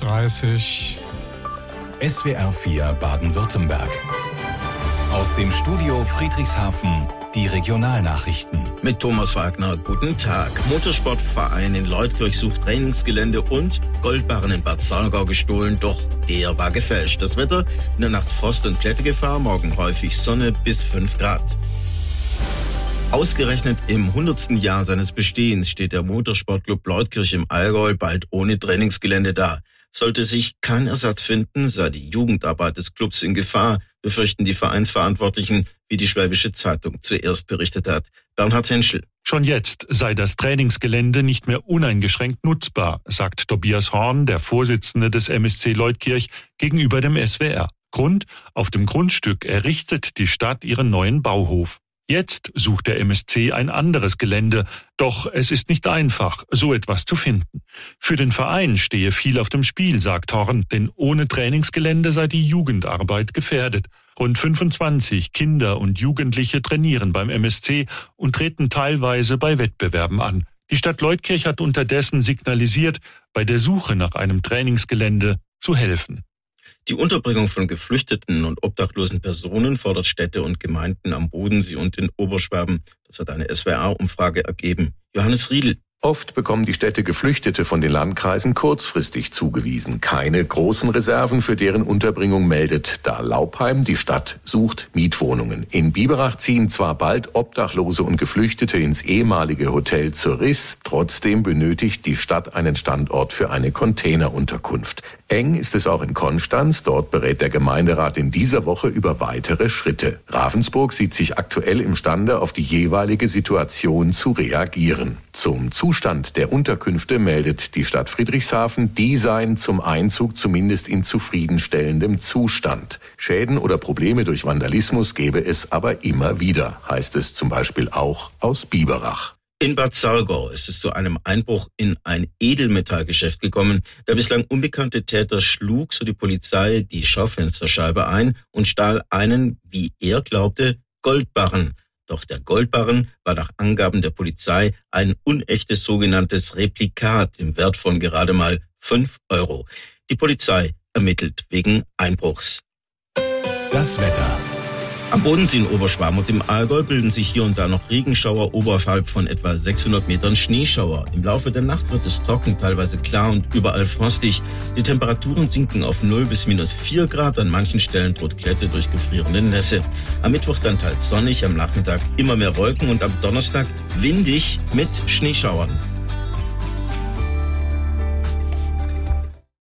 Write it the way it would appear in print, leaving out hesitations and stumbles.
8:30 Uhr. SWR 4 Baden-Württemberg. Aus dem Studio Friedrichshafen die Regionalnachrichten. Mit Thomas Wagner, guten Tag. Motorsportverein in Leutkirch sucht Trainingsgelände und Goldbarren in Bad Salgau gestohlen, doch der war gefälscht. Das Wetter, in der Nacht Frost- und Klettergefahr, morgen häufig Sonne bis 5 Grad. Ausgerechnet im 100. Jahr seines Bestehens steht der Motorsportclub Leutkirch im Allgäu bald ohne Trainingsgelände da. Sollte sich kein Ersatz finden, sei die Jugendarbeit des Clubs in Gefahr, befürchten die Vereinsverantwortlichen, wie die Schwäbische Zeitung zuerst berichtet hat. Bernhard Henschel. Schon jetzt sei das Trainingsgelände nicht mehr uneingeschränkt nutzbar, sagt Tobias Horn, der Vorsitzende des MSC Leutkirch, gegenüber dem SWR. Grund: Auf dem Grundstück errichtet die Stadt ihren neuen Bauhof. Jetzt sucht der MSC ein anderes Gelände, doch es ist nicht einfach, so etwas zu finden. Für den Verein stehe viel auf dem Spiel, sagt Horn, denn ohne Trainingsgelände sei die Jugendarbeit gefährdet. Rund 25 Kinder und Jugendliche trainieren beim MSC und treten teilweise bei Wettbewerben an. Die Stadt Leutkirch hat unterdessen signalisiert, bei der Suche nach einem Trainingsgelände zu helfen. Die Unterbringung von geflüchteten und obdachlosen Personen fordert Städte und Gemeinden am Bodensee und in Oberschwaben. Das hat eine SWR-Umfrage ergeben. Johannes Riedl. Oft bekommen die Städte Geflüchtete von den Landkreisen kurzfristig zugewiesen. Keine großen Reserven für deren Unterbringung meldet da Laupheim. Die Stadt sucht Mietwohnungen. In Biberach ziehen zwar bald Obdachlose und Geflüchtete ins ehemalige Hotel zur Riss. Trotzdem benötigt die Stadt einen Standort für eine Containerunterkunft. Eng ist es auch in Konstanz. Dort berät der Gemeinderat in dieser Woche über weitere Schritte. Ravensburg sieht sich aktuell imstande, auf die jeweilige Situation zu reagieren. Zum Zustand der Unterkünfte meldet die Stadt Friedrichshafen, die seien zum Einzug zumindest in zufriedenstellendem Zustand. Schäden oder Probleme durch Vandalismus gebe es aber immer wieder, heißt es zum Beispiel auch aus Biberach. In Bad Salgau ist es zu einem Einbruch in ein Edelmetallgeschäft gekommen. Der bislang unbekannte Täter schlug, so die Polizei, die Schaufensterscheibe ein und stahl einen, wie er glaubte, Goldbarren. Doch der Goldbarren war nach Angaben der Polizei ein unechtes sogenanntes Replikat im Wert von gerade mal 5 Euro. Die Polizei ermittelt wegen Einbruchs. Das Wetter. Am Bodensee in Oberschwaben und im Allgäu bilden sich hier und da noch Regenschauer, oberhalb von etwa 600 Metern Schneeschauer. Im Laufe der Nacht wird es trocken, teilweise klar und überall frostig. Die Temperaturen sinken auf 0 bis -4 Grad. An manchen Stellen droht Glätte durch gefrierende Nässe. Am Mittwoch dann teils sonnig, am Nachmittag immer mehr Wolken und am Donnerstag windig mit Schneeschauern.